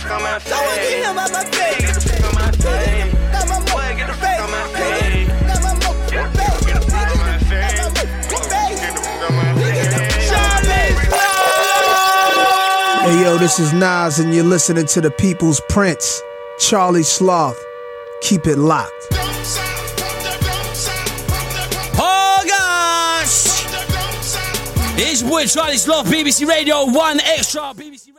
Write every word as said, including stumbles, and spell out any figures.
fuck on my face. I wanna get him out my face. Get the fuck on my face. Got my Boy, get the fuck on my face. Got my mo face. Get the fuck on my face. Get the fuck on my face. Charlie's Love. Hey yo, this is Nas and you're listening to the People's Prince, Charlie Sloth. Keep it locked. Oh gosh! It's your boy Charlie Sloth, B B C Radio one Extra. B B C